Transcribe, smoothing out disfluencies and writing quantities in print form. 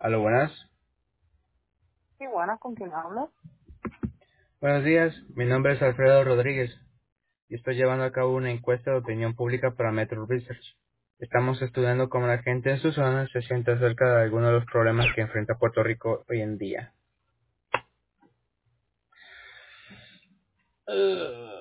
Aló, buenas. Sí, buenas, ¿con quién hablo? Buenos días, mi nombre es Alfredo Rodríguez y estoy llevando a cabo una encuesta de opinión pública para Metro Research. Estamos estudiando cómo la gente en su zona se siente acerca de algunos de los problemas que enfrenta Puerto Rico hoy en día.